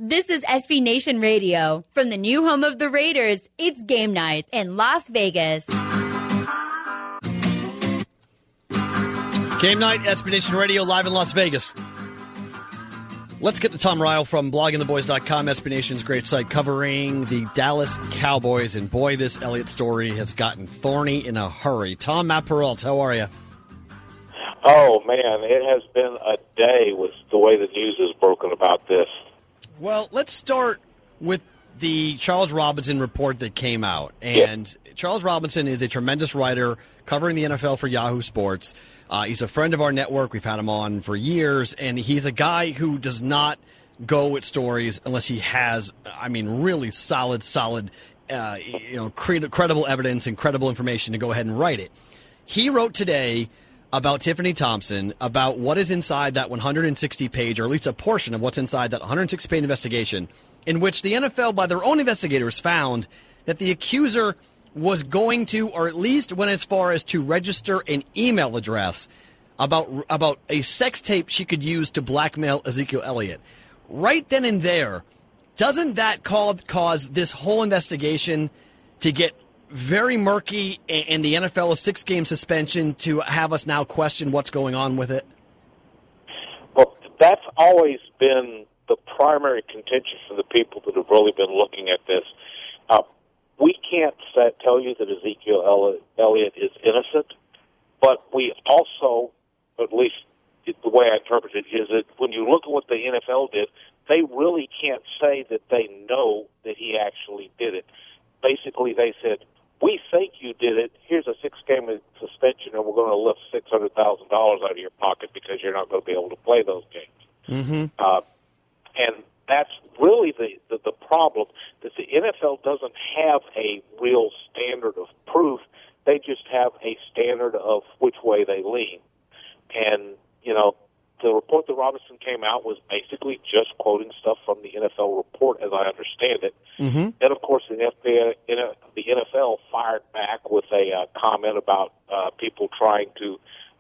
This is SB Nation Radio. From the new home of the Raiders, it's Game Night in Las Vegas. Game Night, SB Nation Radio, live in Las Vegas. Let's get to Tom Ryle from bloggingtheboys.com, SB Nation's great site, covering the Dallas Cowboys. And boy, this Elliott story has gotten thorny in a hurry. Tom, Matt Peralt, how are you? Oh, man, it has been a day with the way the news is broken about this. Well, let's start with the Charles Robinson report that came out. And Charles Robinson is a tremendous writer covering the NFL for Yahoo Sports. He's a friend of our network. We've had him on for years. And he's a guy who does not go with stories unless he has, really solid, credible evidence and credible information to go ahead and write it. He wrote today about Tiffany Thompson, about what is inside that 160-page, or at least a portion of what's inside that 160-page investigation, in which the NFL, by their own investigators, found that the accuser was going to, or at least went as far as to register an email address about a sex tape she could use to blackmail Ezekiel Elliott. Right then and there, doesn't that cause this whole investigation to get very murky, and the NFL a 6-game suspension to have us now question what's going on with it? Well, that's always been the primary contention for the people that have really been looking at this. We can't tell you that Ezekiel Elliott is innocent, but we also, at least the way I interpret it, is that when you look at what the NFL did, they really can't say that they know that he actually did it. Basically, they said, we think you did it. Here's a 6-game suspension, and we're going to lift $600,000 out of your pocket because you're not going to be able to play those games. Mm-hmm. And that's really the problem, that the NFL doesn't have a real standard of proof. They just have a standard of which way they lean. And, the report that Robinson came out was basically just quoting stuff from the NFL report, as I understand it. Mm-hmm. Then, of course, the NFL fired back with a comment about people trying to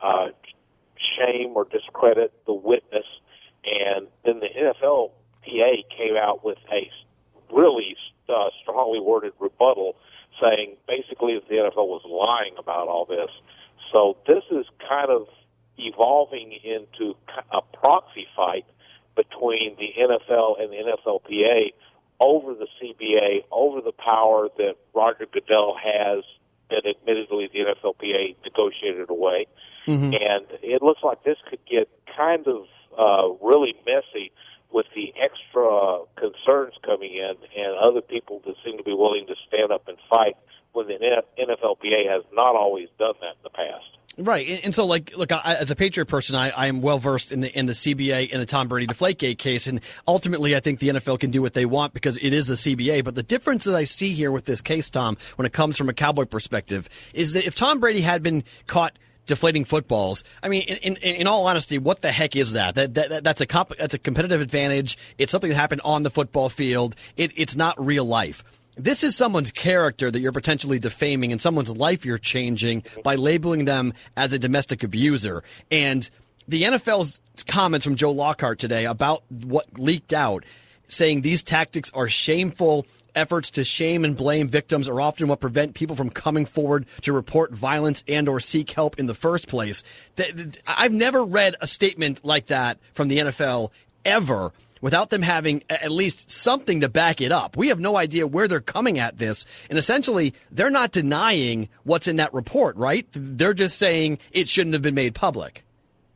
shame or discredit the witness. And then the NFLPA came out with a really strongly worded rebuttal saying basically that the NFL was lying about all this. So this is kind of evolving into a proxy fight between the NFL and the NFLPA over the CBA, over the power that Roger Goodell has that admittedly the NFLPA negotiated away. Mm-hmm. And it looks like this could get kind of really messy with the extra concerns coming in and other people that seem to be willing to stand up and fight when the NFLPA has not always done that in the past. Right, and so, look, as a Patriot person, I am well versed in the CBA and the Tom Brady Deflategate case, and ultimately, I think the NFL can do what they want because it is the CBA. But the difference that I see here with this case, Tom, when it comes from a Cowboy perspective, is that if Tom Brady had been caught deflating footballs, in all honesty, what the heck is that? That's a competitive advantage. It's something that happened on the football field. It's not real life. This is someone's character that you're potentially defaming and someone's life you're changing by labeling them as a domestic abuser. And the NFL's comments from Joe Lockhart today about what leaked out, saying these tactics are shameful. Efforts to shame and blame victims are often what prevent people from coming forward to report violence and or seek help in the first place. I've never read a statement like that from the NFL ever without them having at least something to back it up. We have no idea where they're coming at this. And essentially, they're not denying what's in that report, right? They're just saying it shouldn't have been made public.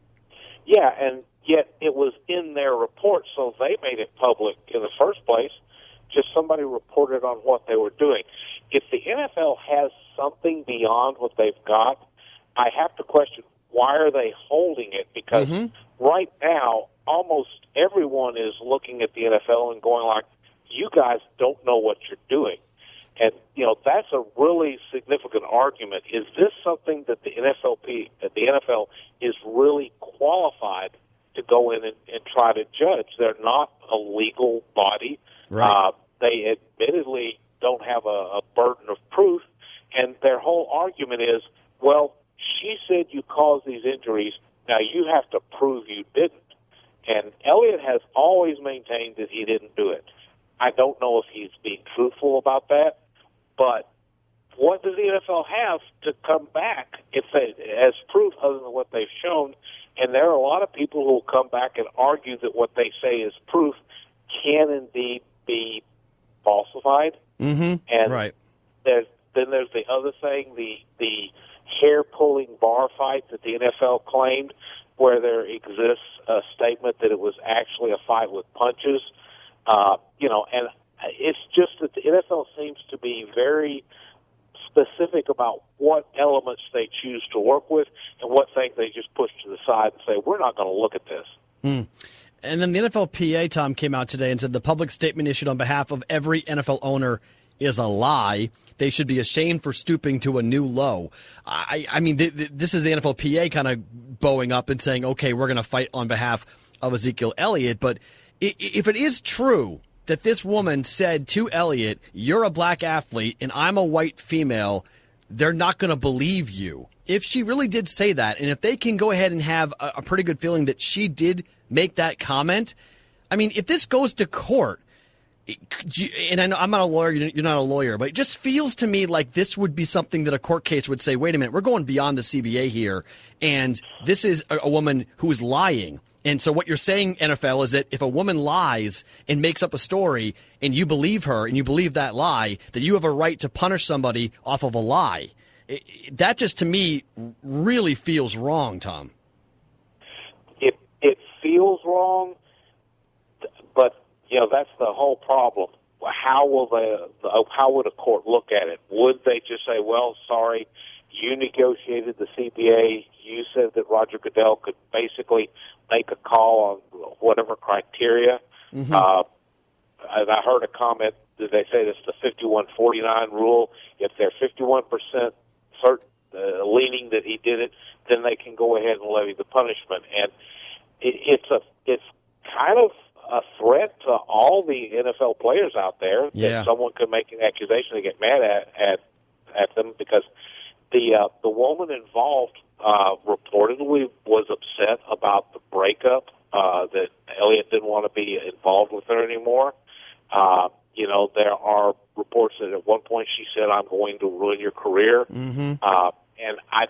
Yeah, and yet it was in their report, so they made it public in the first place. Just somebody reported on what they were doing. If the NFL has something beyond what they've got, I have to question, why are they holding it? Because right now, almost everyone is looking at the NFL and going like, you guys don't know what you're doing. And, that's a really significant argument. Is this something that the NFL is really qualified to go in and try to judge? They're not a legal body. Right. They admittedly don't have a burden of proof, and their whole argument is, well, she said you caused these injuries, now you have to prove you didn't. And Elliott has always maintained that he didn't do it. I don't know if he's being truthful about that, but what does the NFL have to come back if they, as proof other than what they've shown? And there are a lot of people who will come back and argue that what they say is proof can indeed be falsified. Mm-hmm. And right. Then there's the other thing, the hair-pulling bar fight that the NFL claimed, where there exists a statement that it was actually a fight with punches. And it's just that the NFL seems to be very specific about what elements they choose to work with and what things they just push to the side and say, we're not going to look at this. And then the NFLPA, Tom, came out today and said the public statement issued on behalf of every NFL owner is a lie. They should be ashamed for stooping to a new low. I mean, this is the NFLPA kind of bowing up and saying, okay, we're going to fight on behalf of Ezekiel Elliott. But if it is true that this woman said to Elliott, you're a black athlete and I'm a white female, they're not going to believe you. If she really did say that, and if they can go ahead and have a pretty good feeling that she did make that comment, I mean, if this goes to court, and I know I'm not a lawyer, you're not a lawyer, but it just feels to me like this would be something that a court case would say, wait a minute, we're going beyond the CBA here, and this is a woman who is lying. And so what you're saying, NFL, is that if a woman lies and makes up a story and you believe her and you believe that lie, that you have a right to punish somebody off of a lie. That just, to me, really feels wrong, Tom. It feels wrong, but, that's the whole problem. How would a court look at it? Would they just say, well, sorry, you negotiated the CBA, you said that Roger Goodell could basically make a call on whatever criteria. Mm-hmm. And I heard a comment that they say it's the 51-49 rule. If they're 51% leaning that he did it, then they can go ahead and levy the punishment. And it's kind of a threat to all the NFL players out there that someone could make an accusation and get mad at them because the woman involved reportedly was upset about the breakup, that Elliott didn't want to be involved with her anymore. There are reports that at one point she said, I'm going to ruin your career. Mm-hmm. And I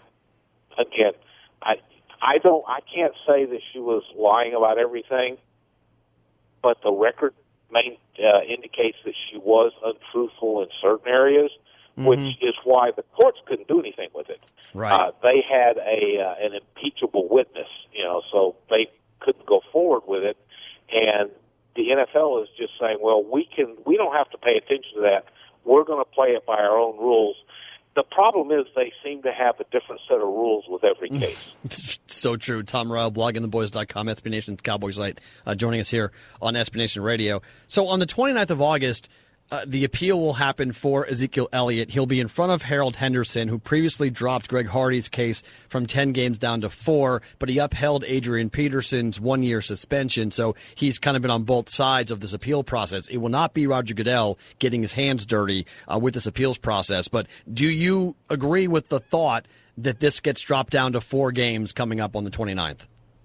can't say that she was lying about everything, but the record indicates that she was untruthful in certain areas, which is why the courts couldn't do anything with it. Right. They had an impeachable witness, so they couldn't go forward with it. And the NFL is just saying, well, we don't have to pay attention to that. We're going to play it by our own rules. The problem is they seem to have a different set of rules with every case. So true. Tom Ryle, bloggingtheboys.com, SB Nation's Cowboys site, joining us here on SB Nation Radio. So on the 29th of August, the appeal will happen for Ezekiel Elliott. He'll be in front of Harold Henderson, who previously dropped Greg Hardy's case from 10 games down to 4, but he upheld Adrian Peterson's 1-year suspension, so he's kind of been on both sides of this appeal process. It will not be Roger Goodell getting his hands dirty with this appeals process, but do you agree with the thought that this gets dropped down to 4 games coming up on the 29th?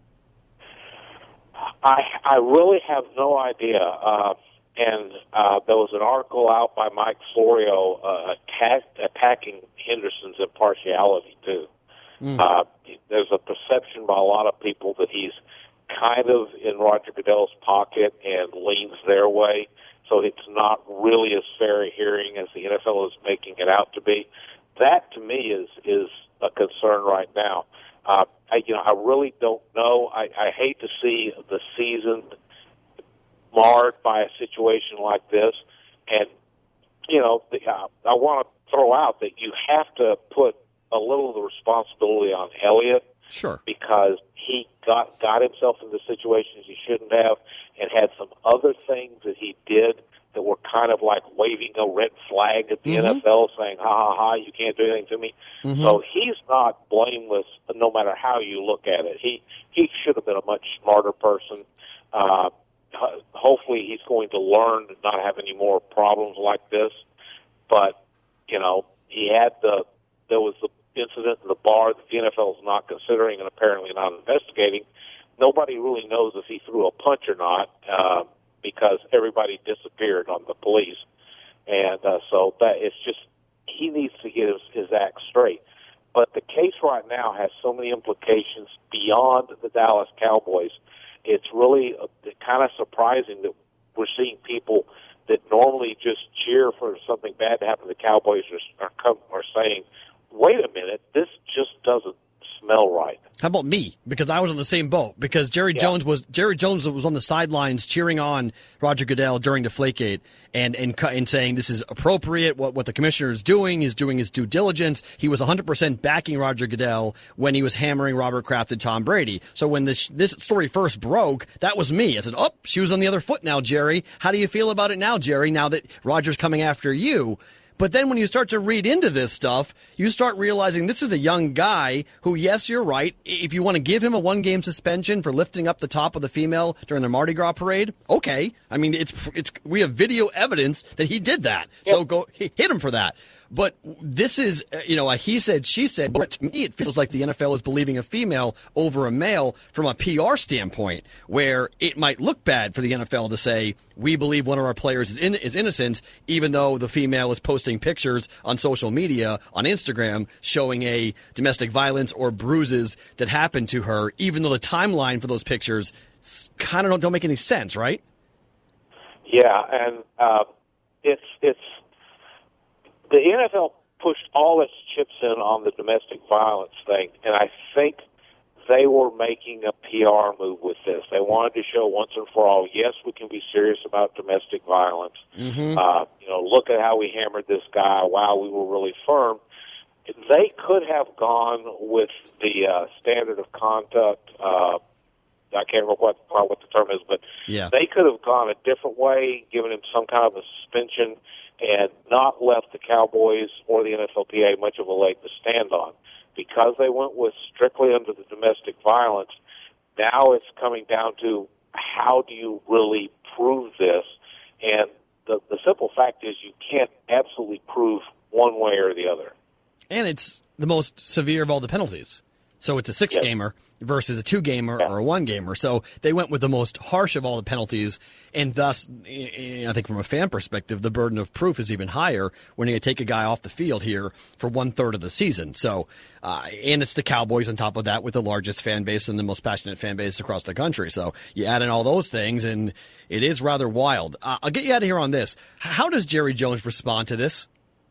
I really have no idea. And there was an article out by Mike Florio attacking Henderson's impartiality, too. There's a perception by a lot of people that he's kind of in Roger Goodell's pocket and leans their way, so it's not really as fair a hearing as the NFL is making it out to be. That, to me, is a concern right now. I really don't know. I hate to see the season marred by a situation like this. And, I want to throw out that you have to put a little of the responsibility on Elliott. Sure. Because he got himself into situations he shouldn't have and had some other things that he did that were kind of like waving a red flag at the NFL saying, ha, ha, ha, you can't do anything to me. So he's not blameless no matter how you look at it. He should have been a much smarter person. Hopefully he's going to learn to not have any more problems like this. But, there was the incident in the bar that the NFL is not considering and apparently not investigating. nobody really knows if he threw a punch or not because everybody disappeared on the police. And so that it's just he needs to get his act straight. But the case right now has so many implications beyond the Dallas Cowboys. It's really kind of surprising that we're seeing people that normally just cheer for something bad to happen to the Cowboys are saying, wait a minute, this just doesn't smell right. How about me? Because I was on the same boat. Because Jerry Jones was on the sidelines cheering on Roger Goodell during Deflategate and saying this is appropriate. What the commissioner is doing his due diligence. He was 100% backing Roger Goodell when he was hammering Robert Kraft and Tom Brady. So when this story first broke, that was me. I said, "Oh, shoes on the other foot now, Jerry. How do you feel about it now, Jerry? Now that Roger's coming after you?" But then when you start to read into this stuff, you start realizing this is a young guy who, yes, you're right. If you want to give him a 1-game suspension for lifting up the top of the female during the Mardi Gras parade, okay. I mean, we have video evidence that he did that. Yep. So go hit him for that. But this is, a he said, she said. But to me, it feels like the NFL is believing a female over a male from a PR standpoint, where it might look bad for the NFL to say, we believe one of our players is innocent, even though the female is posting pictures on social media, on Instagram, showing a domestic violence or bruises that happened to her, even though the timeline for those pictures kind of don't make any sense, right? Yeah, and it's the NFL pushed all its chips in on the domestic violence thing, and I think they were making a PR move with this. They wanted to show once and for all, yes, we can be serious about domestic violence. Mm-hmm. Look at how we hammered this guy. Wow, we were really firm. They could have gone with the standard of conduct. I can't remember what the term is, but They could have gone a different way, given him some kind of a suspension, and not left the Cowboys or the NFLPA much of a leg to stand on. Because they went with strictly under the domestic violence, now it's coming down to how do you really prove this? And the simple fact is you can't absolutely prove one way or the other. And it's the most severe of all the penalties. So it's a 6-gamer versus a 2-gamer or a 1-gamer. So they went with the most harsh of all the penalties, and thus, I think from a fan perspective, the burden of proof is even higher when you take a guy off the field here for 1/3 of the season. So, and it's the Cowboys on top of that with the largest fan base and the most passionate fan base across the country. So you add in all those things, and it is rather wild. I'll get you out of here on this. How does Jerry Jones respond to this?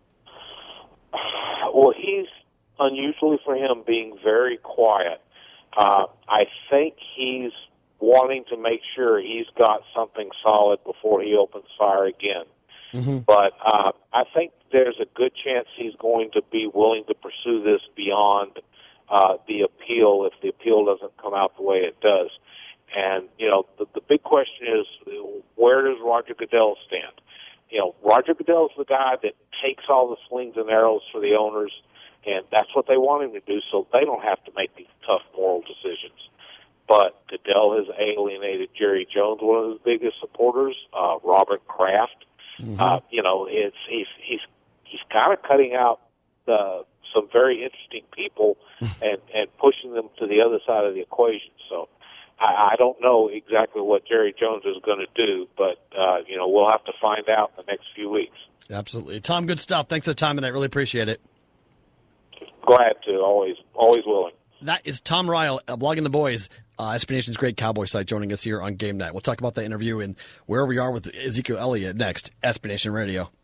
Well, he's unusually for him being very quiet. I think he's wanting to make sure he's got something solid before he opens fire again. Mm-hmm. But I think there's a good chance he's going to be willing to pursue this beyond the appeal if the appeal doesn't come out the way it does. And, the big question is, where does Roger Goodell stand? Roger Goodell is the guy that takes all the slings and arrows for the owners, and that's what they want him to do, so they don't have to make these tough moral decisions. But Goodell has alienated Jerry Jones, one of his biggest supporters, Robert Kraft. Mm-hmm. He's kind of cutting out some very interesting people and pushing them to the other side of the equation. So I don't know exactly what Jerry Jones is going to do, but we'll have to find out in the next few weeks. Absolutely. Tom, good stuff. Thanks for the time, and I really appreciate it. Glad to. Always willing. That is Tom Ryle, Blogging the Boys, SB Nation's great Cowboy site, joining us here on Game Night. We'll talk about that interview and where we are with Ezekiel Elliott next. SB Nation Radio.